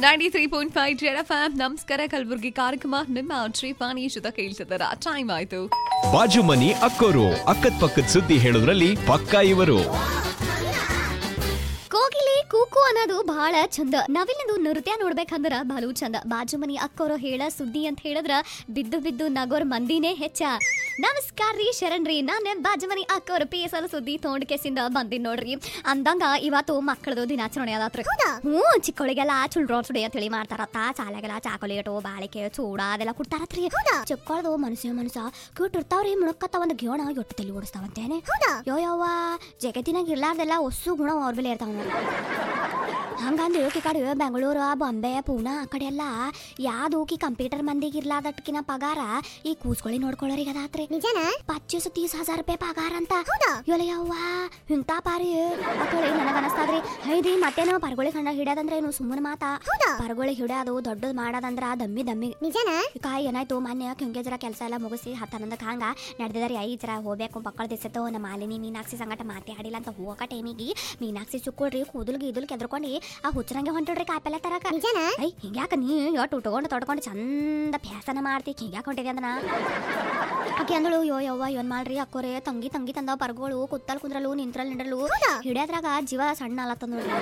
93.5 Z FM ನಮಸ್ಕಾರ ಕಲಬುರಗಿ ಕಾರ್ಯಕ್ರಮ ನಿಮ್ಮ ಶ್ರೀಪಾಣಿ ಜೊತೆ ಕೇಳ್ತಿದ್ದಾರ ಟೈಮ್ ಆಯ್ತು. ಬಾಜು ಮನಿ ಅಕ್ಕೋರು ಅಕ್ಕದ ಪಕ್ಕದ ಸುದ್ದಿ ಹೇಳೋದ್ರಲ್ಲಿ ಪಕ್ಕಾ ಇವರು. ಕೋಗಿಲೆ ಕೂಕು ಅನ್ನೋದು ಬಹಳ ಚಂದ. ನಾವಿಲ್ಲಿಂದು ನೃತ್ಯ ನೋಡ್ಬೇಕಂದ್ರ ಬಹಳ ಚಂದ. ಬಾಜು ಮನಿ ಅಕ್ಕೋರು ಹೇಳ ಸುದ್ದಿ ಅಂತ ಹೇಳಿದ್ರ ಬಿದ್ದು ಬಿದ್ದು ನಗೋರ್ ಮಂದಿನೇ ಹೆಚ್ಚ. ನಮಸ್ಕಾರ ರೀ, ಶರಣ್ ರೀ. ನಾನು ಬಾಜು ಮನಿ ಅಕ್ಕೋರು PSL ಸುದ್ದಿ ತೋಂಡ್ಕೆಸಿಂದ ಬಂದಿನ್ ನೋಡ್ರಿ. ಅಂದಂಗ ಇವತ್ತು ಮಕ್ಕಳದು ದಿನಾಚರಣೆ ಅದಾತ್ರಿ. ಚಿಕ್ಕಳಿಗೆಲ್ಲ ಚುಳ್ರೋಡ್ಸುಡಿ ಅಂತ ಹೇಳಿ ಮಾಡ್ತಾರತ್ತ. ಶಾಲೆಗೆಲ್ಲ ಚಾಕೊಲೇಟು ಬಾಳಿಕೆ ಚೂಡ ಅದೆಲ್ಲ ಕೊಡ್ತಾರತ್ರಿ. ಚಿಕ್ಕಳದು ಮನಸ್ಸ ಕ್ಯೂಟ್ ಇರ್ತಾವ್ರಿ. ಮುಣಕತ್ತ ಒಂದು ಗಿಣ ಎಟ್ಟು ತಲೆ ಓಡಿಸ್ತಾವಂತೇನೆ. ಯವ್ವ ಜಗತ್ತಿನಾಗ ಇರ್ಲಾರ್ದೆಲ್ಲ ಹೊಸು ಗುಣ ಅವ್ರ ಬೆಲೆ ಇರ್ತಾವ. ಹಂಗಂದ್ರೆ ಈ ಕಡೆ ಬೆಂಗಳೂರು ಬಾಂಬೆ ಪೂನಾ ಆ ಕಡೆ ಎಲ್ಲ ಯಾವ್ದು ಕಂಪ್ಯೂಟರ್ ಮಂದಿಗೆ ಇರ್ಲಾದಟ್ಕಿನ ಪಗಾರ ಈ ಕೂಸ್ಕೊಳ್ಳಿ ನೋಡ್ಕೊಳ್ಳೋರಿಗೆ ಅದಾತ್ರಿ. 25,000 ರೂಪಾಯಿ ಪಗಾರ ಅಂತ. ಯೋಲೆ ಯವ್ವ ಇಂತ ಪಾರಿ ನನಗ ಅನಸ್ತಾದ್ರಿ. ಹೈದಿ ಮತ್ತೇನೋ ಪರಗೋಳಿ ಕಂಡ ಹಿಡ್ಯಾದಂದ್ರೆ ಏನು ಸುಮ್ಮನೆ ಮಾತಾ. ಪರಗೋಳಿ ಹಿಡ್ಯಾದು ದೊಡ್ಡದು ಮಾಡೋದಂದ್ರ ದಮ್ಮಿ ಕಾಯಿ ಏನಾಯ್ತು ಮೊನ್ನೆ ಹಿಂಗೆ ಜರ ಕೆಲಸ ಎಲ್ಲ ಮುಗಿಸಿ 10-11 ಹಂಗ ನಡೆದಿದಾರೆ. ಐ ಜರ ಹೋಗ್ಬೇಕು ಮಕ್ಕಳ ದಿಸತ್ತು ನಮ್ಮ ಮಾಲಿನಿ ಮೀನಾಕ್ಷಿ ಸಂಗಟ ಮಾತಾಡಿಲ್ಲ ಅಂತ ಹೋಗೋ ಟೈಮಿಗೆ ಮೀನಾಕ್ಷಿ ಚುಕ್ಕೊಳ್ರಿ ಕೂದಲ್ಗೆ ಎದ್ರಕೊಂಡು ಆ ಹುಚ್ಚರಂಗೆ ಹೊಂಟಿಡ್ರಿ ಕಾಯಿಪಲ್ಲೆ ತರಕ. ಹಿಂಗ್ಯಾಕ ನೀ ಒಟ್ಟು ಉಟ್ಕೊಂಡು ತೊಡ್ಕೊಂಡು ಚಂದ ಫ್ಯಾಸನ ಮಾಡ್ತಿ ಹಿಂಗ್ಯಾಕ ಹೊಂಟಿದೆ ಅಂದನ ಆಕೆ ಅಂದಳು. ಯವ್ವ ಏನ್ ಮಾಡ್ರಿ ಅಕ್ಕೋರೆ ತಂಗಿ ತಂದ ಪರ್ಗೋಳು ಕುತ್ತಲ್ ಕುಂದ್ರಲು ನಿಂದ್ರಲು ಹಿಡಿಯೋದ್ರಾಗ ಜೀವ ಸಣ್ಣ ಅಲ್ಲತ್ತ ನೋಡ್ರಿ.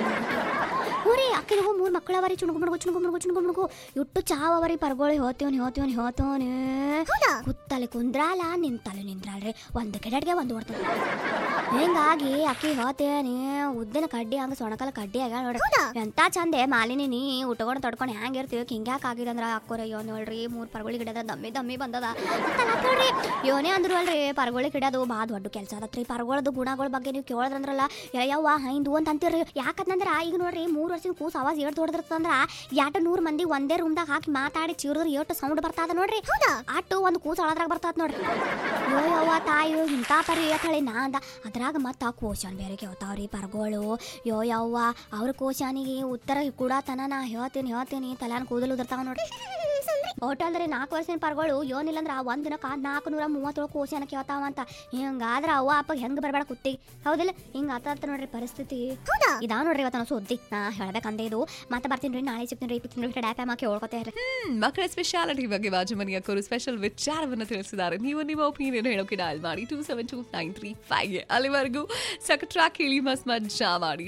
ಊರಿ ಅಕ್ಕಿನಗೂ 3 ಮಕ್ಕಳವರಿ ಚುಣ್ಗುಮುಣಗು ಇಟ್ಟು ಚಾವ್ ಅವರಿ ಪರ್ಗೋಳಿ ಹೋತೋನಿ ಕುತ್ತಲೆ ಕುಂದ್ರಾಲ ನಿಂದ್ರಲ್ರಿ. ಒಂದು ಕೆಡಡ್ಗೆ ಒಂದು ಹೊಡ್ತಾನೆ. ಹಿಂಗಾಗಿ ಅಕ್ಕಿ ಹೋತೇನಿ ಉದ್ದಿನ ಕಡ್ಡಿ ಹಂಗ ಸೊಣಕಲ್ ಕಡ್ಡಿ ಆಗ ನೋಡ್ರಿ. ಎಂತ ಚಂದೆ ಮಾಲಿನಿ ನೀ ಉಟ್ಕೊಂಡು ತೊಡ್ಕೊಂಡು ಹೆಂಗಿರ್ತೀವಿ ಹಿಂಗ್ಯಾಕ ಆಗಿದಂದ್ರ ಅಕ್ಕೋರೆ ಯೋ ನೋಡ್ರಿ 3 ಪರ್ಗೋಳಿ ಗಿಡದ ದಮ್ಮಿ ಬಂದದ ನೋಡ್ರಿ. ಯೋನೇ ಅಂದ್ರು ಅಲ್ರಿ ಪರ್ಗೋಳಿ ಗಿಡದು ಬಾ ದೊಡ್ಡ ಕೆಲಸ ಅದತ್ರಿ. ಪರ್ಗೋಳದ ಗುಣಗಳ ಬಗ್ಗೆ ನೀವು ಕೇಳಿದ್ರಂದ್ರಲ್ಲ ಯವ್ವ ಹೈಂದು ಅಂತ ಅಂತೀರಿ. ಯಾಕಂದ್ರ ಈಗ ನೋಡ್ರಿ 3 ವರ್ಷದ ಕೂಸು ಅವಾಜ್ ಏಟ್ ದೊಡ್ಡದಿರ್ತಂದ್ರ 200 ಮಂದಿ ಒಂದೇ ರೂಮ್ದಾಗ ಹಾಕಿ ಮಾತಾಡಿ ಚಿರಿದ್ರೆ ಎಷ್ಟು ಸೌಂಡ್ ಬರ್ತದ ನೋಡ್ರಿ. ಅಟ್ಟು ಒಂದು ಕೂಸು ಅಳದ್ರಾಗ ಬರ್ತದ ನೋಡ್ರಿ. ಯವ್ವ ತಾಯಿ ಇಂತ ಪರಿ ಹೇಳಿ ನಾ ಅಂದ. ಅದ್ರಾಗ ಮತ್ತ ಕೋಶನ್ ಬೇರೆ ಕೇಳ್ತಾವ್ರಿ ಪರ್ಗೋಳು. ಯವ್ವ ಅವ್ರ ಕೋಶಾನಿಗೆ ಉತ್ತರ ಕೂಡತನ ನಾ ಹೇಳ್ತೀನಿ ತಲೆನ ಕೂದಲು ಉದರ್ತಾವ ನೋಡ್ರಿ. ಹೋಟೆಲ್ದ್ರೆ 4 ವರ್ಷದ ಪರ್ಗೋಳು ಯೋನಿಲ್ಲಂದ್ರ ಒಂದ್ ದಿನಕ್ಕ 437 ಕೋಶನ ಕೇಳ್ತಾವಂತ. ಹಿಂಗಾದ್ರ ಅವ್ವ ಅಪ್ಪ ಹೆಂಗ್ ಬರ್ಬೇಡ ಕುತ್ತಿ ಹೌದಿಲ್ಲ. ಹಿಂಗ ಆತ ನೋಡ್ರಿ ಪರಿಸ್ಥಿತಿ ಇದಾ ನೋಡ್ರಿ. ಇವತ್ತ ನಾವು ಸುದ್ದಿ ನಾ ಹೇಳ್ಬೇಕಂದೆ ಇದು. ಮತ್ತೆ ಬರ್ತೀನಿ ನಾಳೆ ಸಿಗ್ತೀನಿ ಕೇಳ್ಕೊತೇರಿ. ಮಕ್ಕಳ ಸ್ಪೆಷಾಲಿಟಿ ಬಗ್ಗೆ ಬಾಜು ಮನಿ ಅಕ್ಕೋರು ಸ್ಪೆಷಲ್ ವಿಚಾರವನ್ನು ತಿಳಿಸಿದ್ದಾರೆ. ನೀವು ನಿಮ್ಮ ಒಪಿನಿಯನ್ ಹೇಳೋಕೆ ಡಯಲ್ ಮಾಡಿ 27293 ಅಲ್ಲಿವರೆಗೂ ಸಖತ್ ಟ್ರ್ಯಾಕ್ ಹೇಳಿ ಮಸ್ತ್ ಮಜಾ ಮಾಡಿ.